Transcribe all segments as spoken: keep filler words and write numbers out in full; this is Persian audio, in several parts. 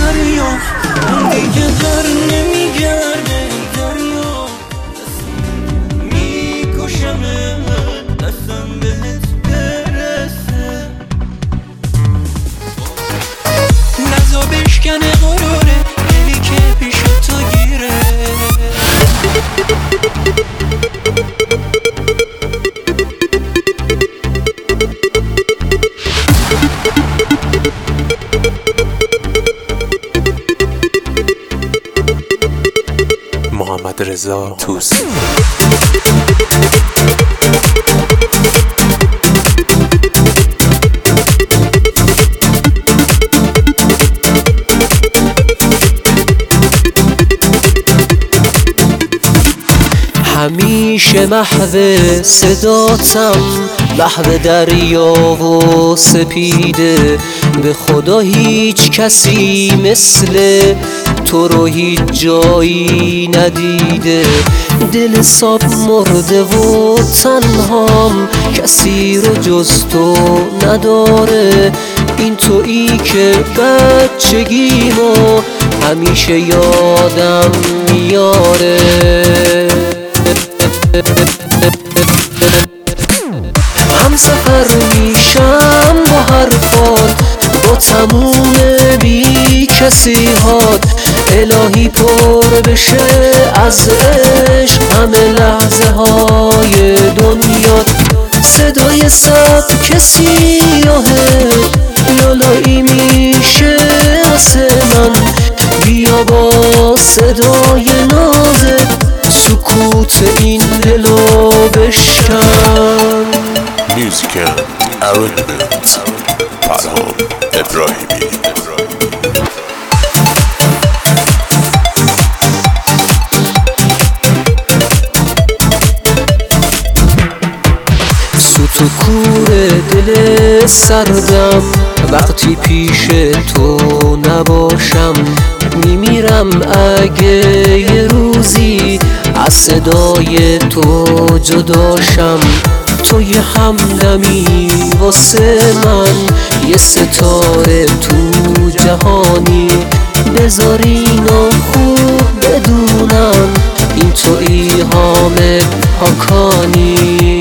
دریا دیگه در نمیگرده دریا میکشمه دستم بهت برسه نزا بشکنه غروره دلی که پیش تو گیره محمد رضا توسی همیشه محو صداتم محو دریا و سپیده به خدا هیچ کسی مثل تو رو هیچ جایی ندیده دل صاف مرده و تنهام کسی رو جز تو نداره این تویی که بچگیمو همیشه یادم میاره هم سفر میشم با حرفات با تموم بی کسی هات الهی پر بشه از عشق همه لحظه های دنیات صدای سبک سیاهه لالایی میشه واسه من بیا با صدای نازت سکوت این دلو بشکن موزیکن ارونمنت پرهام ابراهیمی سوت و کور دل سردم وقتی پیش تو نباشم میمیرم اگه یه روزی از صدای تو جداشم تو یه همدمی واسه من یه ستاره تو جهانی بذار اینو خوب بدونم این تویی حامد حاکانی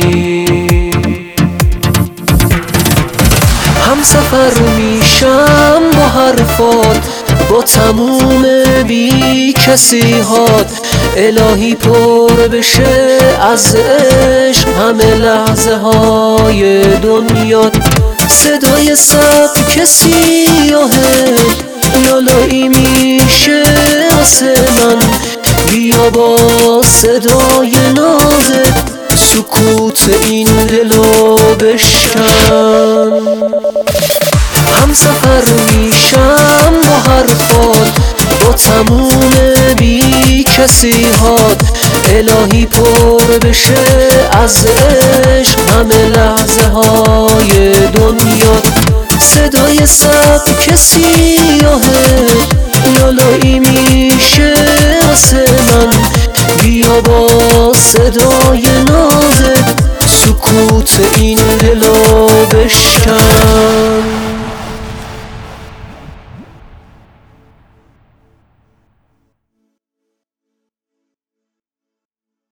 هم سفر میشم با حرفات با تموم بی کسی هات الهی پر بشه از عشق همه لحظه های دنیات صدای سبک سیاهه لالایی میشه واسه من بیا با صدای نازت سکوت این دلو بشکن هم سفر میشم با حرفات با تموم بی کسی هات الهی پر بشه از عشق همه لحظه های دنیات صدای سبک سیاهه لالایی میشه واسه من بیا با صدای نازت سکوت این دلو بشکن